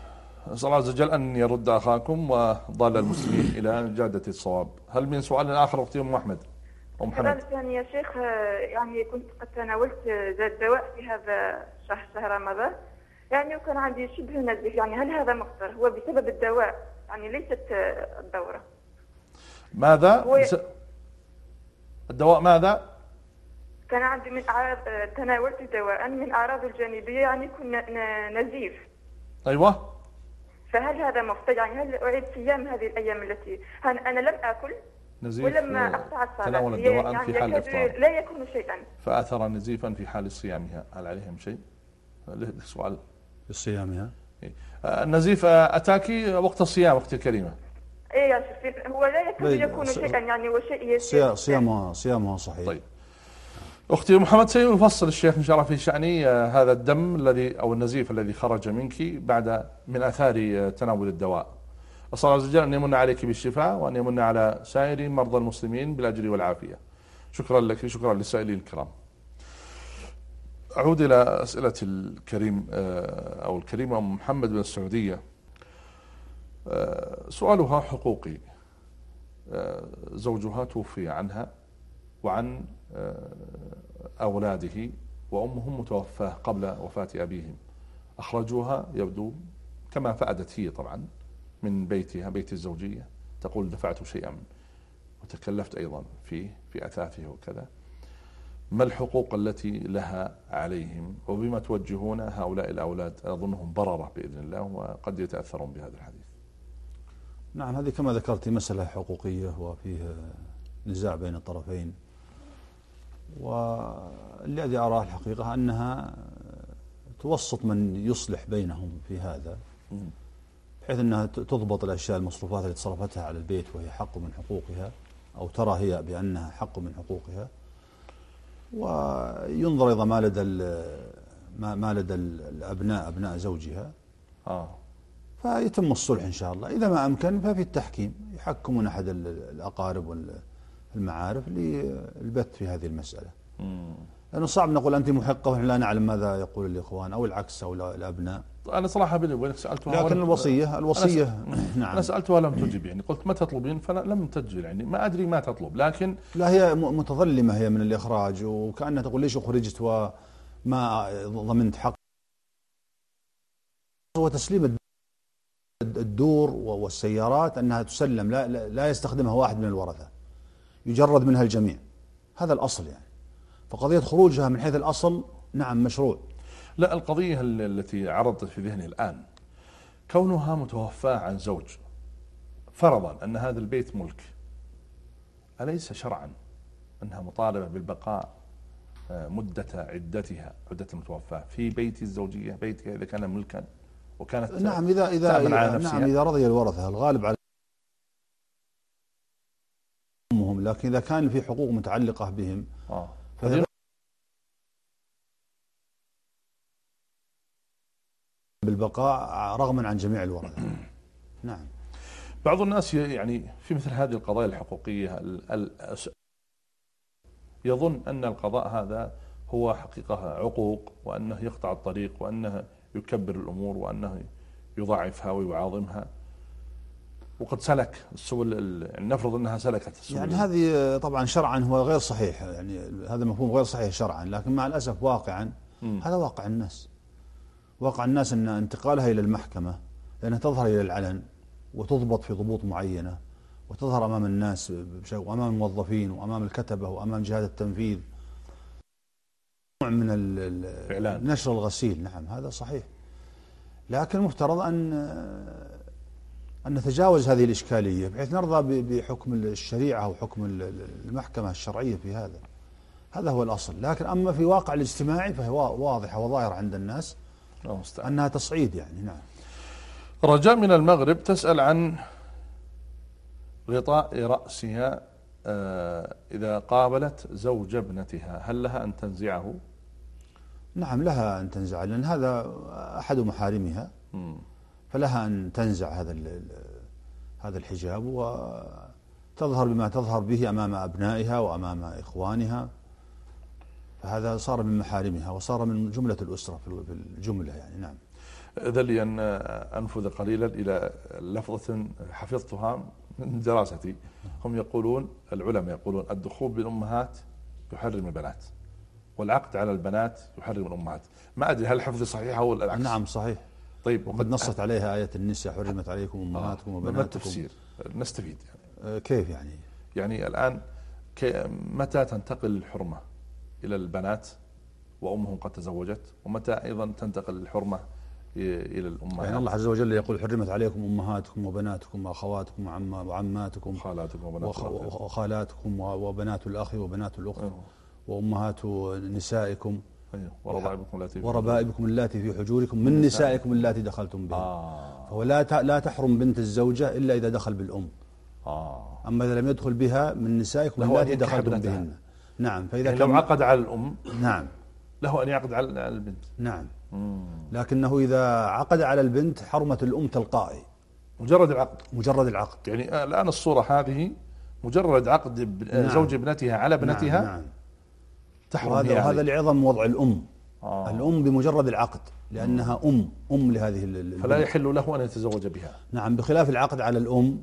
أسأل الله عز وجل أن يرد أخاكم وضال المسلمين إلى جادة الصواب. هل من سؤال آخر أختي أم أحمد؟ أم السؤال محمد. الثاني يا شيخ، يعني كنت قد تناولت ذات دواء في هذا الشهر، شهر رمضان، يعني وكان عندي شبه نزيف، يعني هل هذا مفطر هو بسبب الدواء يعني ليست الدورة؟ ماذا؟ هو بس... الدواء ماذا؟ كان عندي من أعراض، تناولت دواء من أعراض الجانبية يعني كنا نزيف. أيوة. فهل هذا مفطر؟ يعني هل أعيد صيام هذه الأيام التي أنا لم آكل نزيف ولما أقطع الصلاة تناول الدواء يعني في حال الإفطار لا يكون شيئا، فأثر نزيفا في حال صيامها، هل عليهم شيء؟ سؤال في صيامها. النزيف أتاك وقت الصيام أختي الكريمة. إيه يا شيخ، هو لا يكون يكون شيئا يعني وشيء يسير. صيامها صيامها صحيح. طيب أختي محمد، سيفصل الشيخ إن شاء الله في شأن هذا الدم الذي أو النزيف الذي خرج منك بعد من أثار تناول الدواء. أسأل الله عز وجل أن يمن عليك بالشفاء وأن يمن على سائر مرضى المسلمين بالأجر والعافية. شكرا لك، شكرا للسائلين الكرام. أعود إلى أسئلة الكريم أو الكريمة أم محمد من السعودية. سؤالها حقوقي. زوجها توفي عنها وعن أولاده وأمهم متوفاة قبل وفاة أبيهم. أخرجوها يبدو كما فأدت هي طبعا من بيتها، بيت الزوجية، تقول دفعت شيئا وتكلفت أيضا فيه في أثاثه وكذا. ما الحقوق التي لها عليهم وبما توجهون هؤلاء الأولاد؟ أظنهم بررة بإذن الله وقد يتأثرون بهذا الحديث. نعم، هذه كما ذكرت مسألة حقوقية وفيه نزاع بين الطرفين، والذي أراه الحقيقة أنها توسط من يصلح بينهم في هذا، بحيث أنها تضبط الأشياء المصروفات اللي تصرفتها على البيت وهي حق من حقوقها، أو ترى هي بأنها حق من حقوقها، وينظر أيضا ما لدى ما لدى الأبناء أبناء زوجها آه. فيتم الصلح إن شاء الله. إذا ما أمكن ففي التحكيم يحكمون أحد الأقارب والمعارف للبت في هذه المسألة. مم. لأنه صعب نقول أنت محقة ونحن لا نعلم ماذا يقول الإخوان أو العكس أو الأبناء. أنا صراحة بيني وبينك سألتها، لكن الوصية الوصية أنا س... نعم أنا سألتها لم تجب، يعني قلت ما تطلبين فلم تجب، يعني ما أدري ما تطلب، لكن لا هي متظلمة هي من الإخراج، وكأنها تقول ليش أخرجت وما ضمنت حق، هو تسليم الدور والسيارات أنها تسلم، لا, لا يستخدمها واحد من الورثة، يجرد منها الجميع، هذا الأصل يعني. فقضية خروجها من حيث الأصل نعم مشروع. لا، القضية التي عرضت في ذهني الآن كونها متوفاة عن زوج، فرضا أن هذا البيت ملك، أليس شرعا أنها مطالبة بالبقاء مدة عدتها عدة المتوفاة في بيت الزوجية، بيتها إذا كان ملكا وكانت نعم إذا إذا, إذا نعم إذا رضي الورثة الغالب على أمهم، لكن إذا كان في حقوق متعلقة بهم آه. بالبقاء رغما عن جميع الورثة. نعم. بعض الناس يعني في مثل هذه القضايا الحقوقية يظن أن القضاء هذا هو حقيقة عقوق، وأنه يقطع الطريق، وأنه يكبر الأمور، وأنه يضاعفها ويعاظمها، وقد سلك السبل، نفرض أنها سلكت السبل. يعني هذه طبعا شرعا هو غير صحيح، يعني هذا مفهوم غير صحيح شرعا، لكن مع الأسف واقعا م. هذا واقع الناس. واقع الناس أن انتقالها إلى المحكمة لأنها تظهر إلى العلن وتضبط في ضبوط معينة وتظهر أمام الناس وأمام الموظفين وأمام الكتبة وأمام جهات التنفيذ، نوع من نشر الغسيل. نعم هذا صحيح، لكن المفترض أن أن نتجاوز هذه الإشكالية بحيث نرضى بحكم الشريعة أو حكم المحكمة الشرعية في هذا. هذا هو الأصل. لكن أما في واقع الاجتماعي فهو واضح وظاهر عند الناس أنها تصعيد يعني. نعم. رجاء من المغرب تسأل عن غطاء رأسها إذا قابلت زوج ابنتها، هل لها أن تنزعه؟ نعم لها أن تنزعه، لأن هذا أحد محارمها، فلها أن تنزع هذا هذا الحجاب وتظهر بما تظهر به أمام أبنائها وأمام إخوانها، فهذا صار من محارمها وصار من جملة الأسرة في الجملة يعني. نعم. إذن لي أن أنفذ قليلا إلى لفظة حفظتها من دراستي. هم يقولون، العلماء يقولون الدخول بالأمهات يحرم البنات، والعقد على البنات يحرم الأمهات. ما أدري هل حفظي صحيح أو العكس؟ نعم صحيح. طيب، وقد نصت عليها آية النساء حرمت عليكم أمهاتكم آه. وبناتكم. ما التفسير نستفيد يعني؟ آه كيف يعني؟ يعني الآن متى تنتقل الحرمة إلى البنات وأمهم قد تزوجت، ومتى أيضا تنتقل الحرمة إلى الأمهات؟ يعني الله عز وجل يقول حرمت عليكم أمهاتكم وبناتكم وأخواتكم وعماتكم وخالاتكم وبنات الأخ وخالاتكم وبنات الأخ وبنات الأخت وأمهات نسائكم وربائبكم اللاتي وربائبكم اللاتي في حجوركم من نسائكم اللاتي دخلتم بهن. آه. فهو لا لا تحرم بنت الزوجة إلا إذا دخل بالأم. آه. أما إذا لم يدخل بها من نسائكم اللاتي دخلتم بهن. نعم. فإذا يعني لو عقد على الأم نعم له أن يعقد على البنت. نعم. مم. لكنه إذا عقد على البنت حرمت الأم تلقائي. مجرد العقد. مجرد العقد. يعني الآن الصورة هذه مجرد عقد نعم. زوج ابنتها على ابنتها. نعم. نعم. تحرم. وهذا, وهذا لعظم وضع الأم. آه. الأم بمجرد العقد لأنها أم أم لهذه البنت. فلا يحل له أن يتزوج بها. نعم. بخلاف العقد على الأم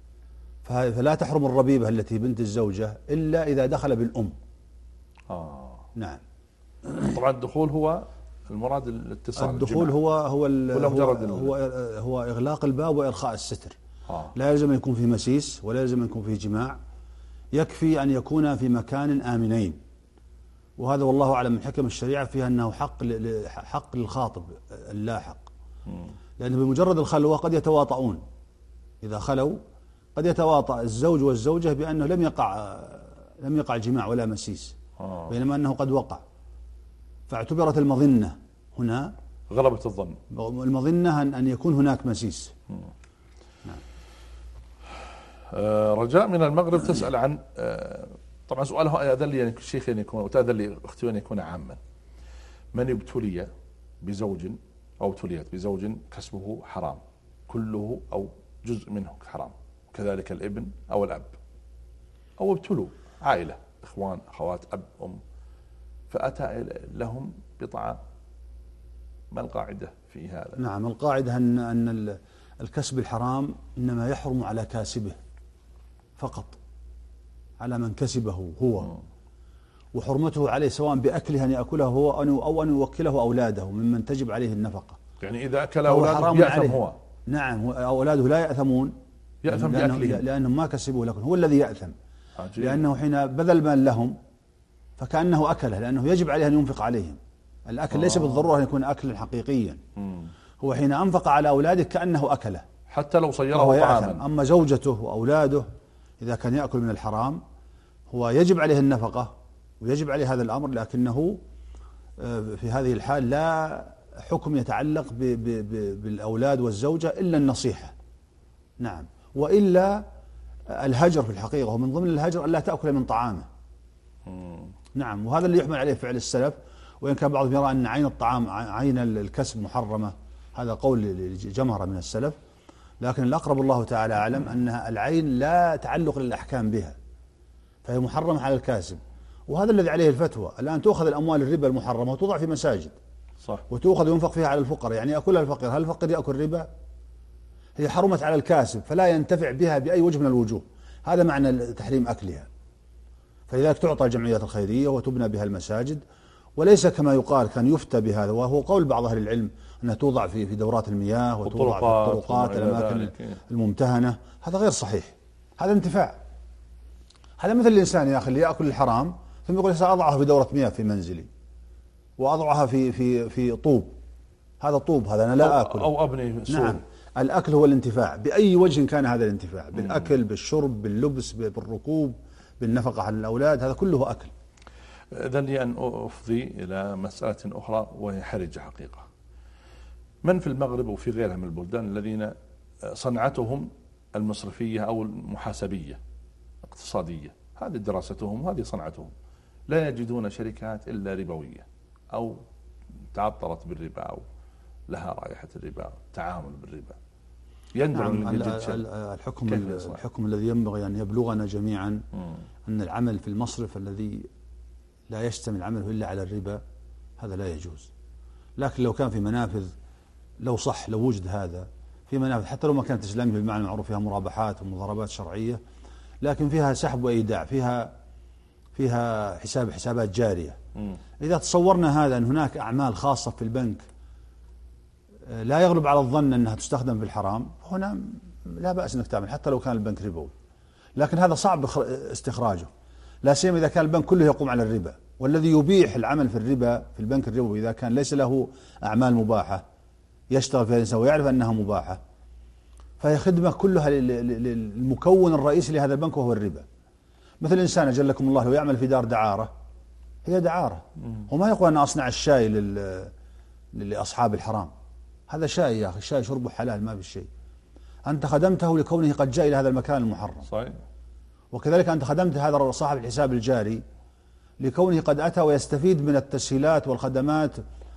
فلا تحرم الربيبة التي بنت الزوجة إلا إذا دخل بالأم. آه. نعم. طبعا الدخول هو المراد الاتصال. الدخول هو هو هو, هو هو إغلاق الباب وإرخاء الستر. آه. لا يلزم أن يكون في مسيس ولا يلزم أن يكون في جماع، يكفي أن يكون في مكان آمنين. وهذا والله أعلم من حكم الشريعة فيها أنه حق حق للخاطب اللاحق، لأنه بمجرد الخلوة قد يتواطؤون. إذا خلوا قد يتواطأ الزوج والزوجة بأنه لم يقع لم يقع جماع ولا مسيس، آه. بينما أنه قد وقع. فاعتبرت المظنة هنا غلبة الظن. المظنة أن يكون هناك مسيس. نعم. آه رجاء من المغرب تسأل عن آه طبعا سؤالها يأذن لي يعني الشيخ أن يكون وتأذن لي أختي أن يكون عاما. من ابتلي بزوج أو ابتليت بزوج كسبه حرام كله أو جزء منه حرام، كذلك الابن أو الأب، أو ابتلوا عائلة إخوان أخوات أب أم فأتى لهم بطعام، ما القاعدة في هذا؟ نعم. القاعدة أن أن الكسب الحرام إنما يحرم على كاسبه فقط، على من كسبه هو، م. وحرمته عليه سواء بأكله أن يأكله هو أو أن يوكله أولاده ممن تجب عليه النفقة. يعني إذا أكل أولاده يأثم هو. نعم. أولاده لا يأثمون، يأثم بأكله لأنهم ما كسبوا لكن هو الذي يأثم. عجيب. لأنه حين بذل مال لهم فكأنه أكله، لأنه يجب عليه أن ينفق عليهم. الأكل آه. ليس بالضرورة أن يكون أكلا حقيقيا. م. هو حين أنفق على أولاده كأنه أكله حتى لو صيره طعاما. أما زوجته وأولاده إذا كان يأكل من الحرام هو يجب عليه النفقة ويجب عليه هذا الأمر، لكنه في هذه الحال لا حكم يتعلق ب ب ب بالأولاد والزوجة إلا النصيحة. نعم. وإلا الهجر في الحقيقة، ومن ضمن الهجر ألا تأكل من طعامه. نعم. وهذا اللي يحمل عليه فعل السلف، وإن كان بعضهم يرى أن عين الطعام عين الكسب محرمة، هذا قول جمهرة من السلف، لكن الأقرب الله تعالى أعلم أن العين لا تعلق للأحكام بها، فهي محرمة على الكاسب. وهذا الذي عليه الفتوى. الآن تؤخذ الأموال الربا المحرمة وتوضع في مساجد، صح، وتؤخذ وينفق فيها على الفقراء، يعني يأكلها الفقير. هل الفقير يأكل ربا؟ هي حرمت على الكاسب فلا ينتفع بها بأي وجه من الوجوه. هذا معنى تحريم أكلها. فلذلك تعطى الجمعيات الخيرية وتبنى بها المساجد، وليس كما يقال كان يفتى بهذا، وهو قول بعض أهل العلم أنها توضع في في دورات المياه وتوضع في الطرقات الأماكن الممتهنة. هذا غير صحيح، هذا انتفاع. هذا مثل الإنسان يا أخي اللي يأكل الحرام ثم يقول سأضعها في دورة مياه في منزلي وأضعها في في في طوب، هذا طوب، هذا أنا لا آكل أو أبني سور. نعم. الأكل هو الانتفاع بأي وجه كان، هذا الانتفاع بالأكل بالشرب باللبس بالركوب بالنفقة على الأولاد، هذا كله أكل. إذن لي أن أفضي إلى مسألة أخرى وهي حرجة حقيقة. من في المغرب وفي غيرها من البلدان الذين صنعتهم المصرفية أو المحاسبية اقتصادية، هذه دراستهم وهذه صنعتهم، لا يجدون شركات إلا ربوية أو تعطرت بالربا أو لها رائحة الربا، تعامل بالربا. يندعو نعم. الحكم الحكم الذي ينبغي أن يبلغنا جميعا م. أن العمل في المصرف الذي لا يشتمل عمله إلا على الربا هذا لا يجوز. لكن لو كان في منافذ لو صح، لو وجد هذا في منافذ حتى لو ما كانت إسلامية بالمعنى المعروف، فيها مرابحات ومضاربات شرعية، لكن فيها سحب وإيداع، فيها فيها حساب حسابات جارية. م. إذا تصورنا هذا أن هناك أعمال خاصة في البنك لا يغلب على الظن أنها تستخدم في الحرام، هنا لا بأس أنك تعمل حتى لو كان البنك ربوي، لكن هذا صعب استخراجه، لا سيما إذا كان البنك كله يقوم على الربا. والذي يبيح العمل في الربا في البنك الربوي إذا كان ليس له أعمال مباحة يشتغل فيها الإنسان ويعرف أنها مباحة، فهي خدمة كلها للمكون الرئيسي لهذا البنك وهو الربا. مثل إنسان أجلكم الله لو يعمل في دار دعارة، هي دعارة، وما يقول أنا أصنع الشاي لأصحاب الحرام، هذا شاي يا أخي، الشاي شربه حلال ما في شيء، أنت خدمته لكونه قد جاء إلى هذا المكان المحرم. صحيح. وكذلك أنت خدمت هذا صاحب الحساب الجاري لكونه قد أتى ويستفيد من التسهيلات والخدمات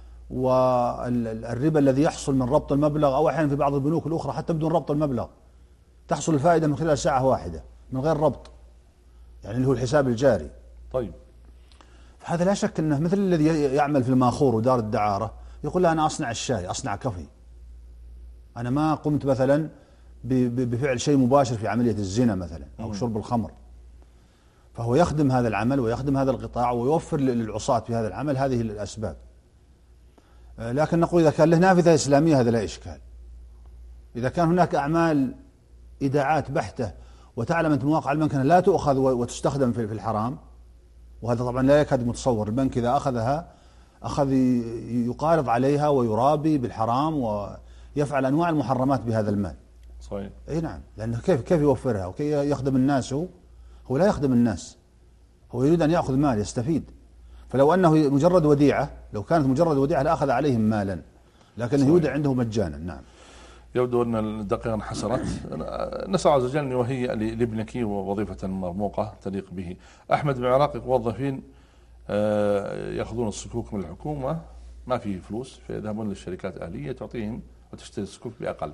والربا الذي يحصل من ربط المبلغ، أو أحيانا في بعض البنوك الأخرى حتى بدون ربط المبلغ تحصل الفائدة من خلال ساعة واحدة من غير ربط، يعني اللي هو الحساب الجاري. طيب، فهذا لا شك أنه مثل الذي يعمل في الماخور ودار الدعارة يقول لا أنا أصنع الشاي، أصنع كفي، أنا ما قمت مثلا بفعل شيء مباشر في عملية الزنا مثلا أو شرب الخمر، فهو يخدم هذا العمل ويخدم هذا القطاع ويوفر للعصاة في هذا العمل هذه الأسباب. لكن نقول إذا كان له نافذة إسلامية هذا لا إشكال. إذا كان هناك أعمال إيداعات بحتة وتعلم أنت مواقع البنك أنها لا تؤخذ وتستخدم في الحرام، وهذا طبعا لا يكاد متصور، البنك إذا أخذها أخذ يقارض عليها ويرابي بالحرام ويفعل أنواع المحرمات بهذا المال. صحيح. أي نعم، لأنه كيف كيف يوفرها وكيف يخدم الناس؟ هو هو لا يخدم الناس، هو يريد أن يأخذ مال يستفيد. فلو أنه مجرد وديعة، لو كانت مجرد وديعة لأخذ عليهم مالا، لكنه يودع عنده مجانا. نعم. يبدو أن الدقيقة انحسرت. نسأل عز وجل أن يهيئ لابنك وظيفة مرموقة تليق به. أحمد بن عراقي، موظفين يأخذون الصكوك من الحكومة، ما فيه فلوس فيذهبون للشركات الأهلية تعطيهم وتشتري الصكوك بأقل.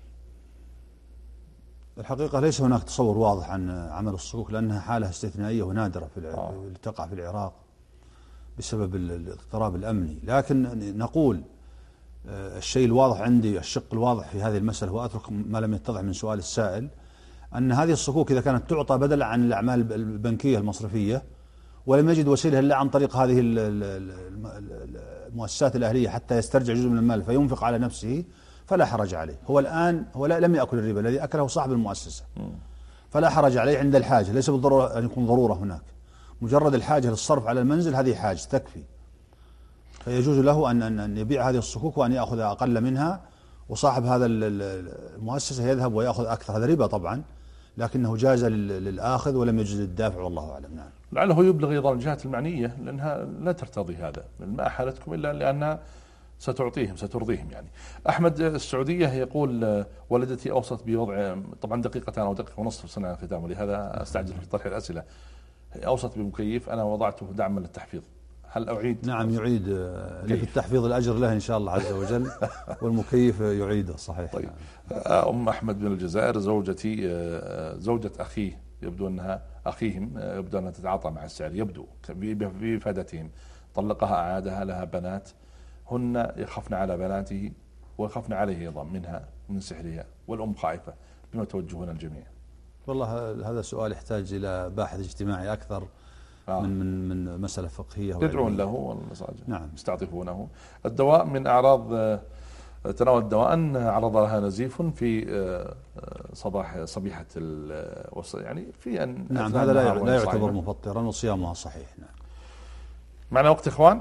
الحقيقة ليس هناك تصور واضح عن عمل الصكوك، لأنها حالة استثنائية ونادرة في آه. تقع في العراق بسبب الاضطراب الأمني. لكن نقول الشيء الواضح عندي، الشق الواضح في هذه المسألة، وأترك ما لم يتضح من سؤال السائل، أن هذه الصكوك إذا كانت تعطى بدلا عن الأعمال البنكية المصرفية ولم يجد وسيلة إلا عن طريق هذه المؤسسات الأهلية حتى يسترجع جزء من المال فينفق على نفسه، فلا حرج عليه. هو الآن هو لا لم يأكل الربا، الذي أكله صاحب المؤسسة، فلا حرج عليه عند الحاجة، ليس بالضرورة أن يكون ضرورة هناك، مجرد الحاجة للصرف على المنزل هذه حاجة تكفي، فيجوز له أن أن يبيع هذه الصكوك وأن يأخذ أقل منها، وصاحب هذا المؤسسة يذهب ويأخذ أكثر. هذا ربا طبعا، لكنه جاز للآخذ ولم يجوز للدافع، والله أعلم. نعم. لعله يبلغ أيضا الجهات المعنية، لأنها لا ترتضي هذا، ما أحالتكم إلا لأنها ستعطيهم سترضيهم. يعني أحمد السعودية يقول ولدتي أوصت بوضع، طبعا دقيقتان أو دقيقة ونصف سنة الختام، ولهذا أستعجل في طرح الأسئلة. أوصت بمكيف أنا وضعته دعما للتحفيظ، هل أعيد؟ نعم يعيد، اللي في التحفيظ الأجر له إن شاء الله عز وجل، والمكيف يعيده. صحيح. طيب. أم أحمد من الجزائر، زوجتي زوجة أخيه يبدو أنها أخيهم يبدو أنها تتعاطى مع السعر، يبدو بإفادتهم، طلقها أعادها، لها بنات، هن يخفن على بناته ويخفن عليه أيضا منها من سحرها، والأم خائفة، بما توجهون الجميع؟ والله هذا سؤال يحتاج إلى باحث اجتماعي أكثر آه. من من من مسألة فقهية. تدعون له والمساجد. نعم. يستعطفونه. الدواء، من أعراض تناول الدواء عرض لها نزيف في صباح صبيحة يعني في أن نعم هذا لا لا يعتبر مفطرا وصيامها صحيح. نعم. معنا وقت إخوان؟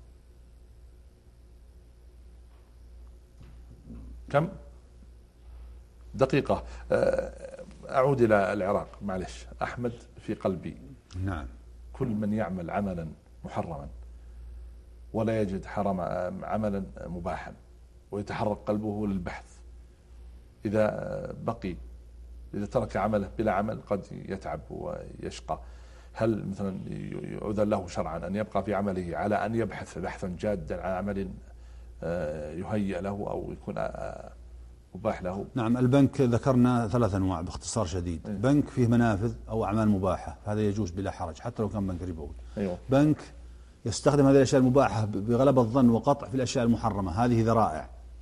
كم دقيقة؟ أعود إلى العراق معلش. أحمد في قلبي. نعم. كل من يعمل عملا محرما ولا يجد حرم عملا مباحا ويتحرك قلبه للبحث، إذا بقي إذا ترك عمله بلا عمل قد يتعب ويشقى، هل مثلا يؤذن له شرعا أن يبقى في عمله على أن يبحث بحثا جادا عن عمل يهيئ له أو يكون مباح له؟ نعم. البنك ذكرنا ثلاث أنواع باختصار شديد. أيوة. بنك فيه منافذ أو أعمال مباحة، هذا يجوز بلا حرج حتى لو كان بنك ربوي. أيوة. بنك يستخدم هذه الأشياء المباحة بغلبة الظن وقطع في الأشياء المحرمة، هذه ذرائع،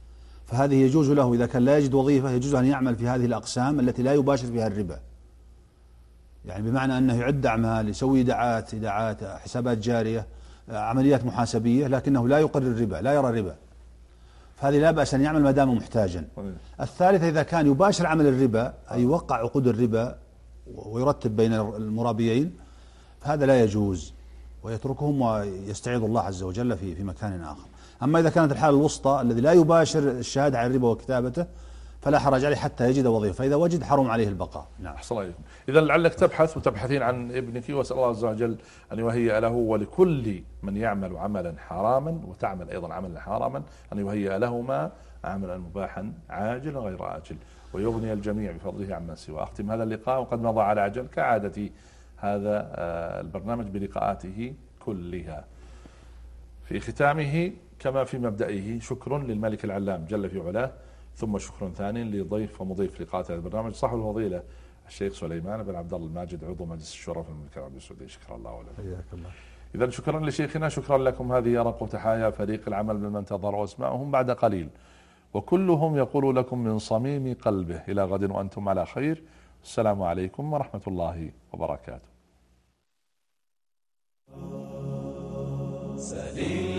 فهذه يجوز له إذا كان لا يجد وظيفة، يجوز أن يعمل في هذه الأقسام التي لا يباشر فيها الربا، يعني بمعنى أنه يعد أعمال، يسوي إيداعات إيداعات حسابات جارية، عمليات محاسبية، لكنه لا يقر الربا، لا يرى الربا، فهذه لا بأس أن يعمل ما دام محتاجا. الثالثة إذا كان يباشر عمل الربا، أي يوقع عقود الربا ويرتب بين المرابيين، فهذا لا يجوز، ويتركهم ويستعيذ الله عز وجل في في مكان آخر. أما إذا كانت الحالة الوسطى الذي لا يباشر الشهادة على الربا وكتابته فلا حرج عليه حتى يجد وظيفة، فإذا وجد حرم عليه البقاء. نعم. أحسن الله إليكم. إذا لعلك تبحث وتبحثين عن ابنك، وأسأل الله عز وجل أن يهيئ له ولكل من يعمل عملا حراما وتعمل أيضا عملا حراما أن يهيئ لهما عملا مباحا عاجلا غير آجل، ويغني الجميع بفضله عما سواه. أختم هذا اللقاء وقد مضى على عجل كعادة هذا البرنامج بلقاءاته كلها. في ختامه كما في مبدئه شكر للملك العلام جل في علاه، ثم شكر ثاني لضيف ومضيف لقاء هذا البرنامج صاحب الفضيلة الشيخ سليمان بن عبد الله الماجد عضو مجلس الشورى في المملكة العربية السعودية. شكرا الله ولكم. حياك الله. إذا شكرا لشيخنا، شكرا لكم. هذه أرق تحايا فريق العمل بالمنتظر واسمائهم بعد قليل، وكلهم يقول لكم من صميم قلبه إلى غد وأنتم على خير. السلام عليكم ورحمة الله وبركاته.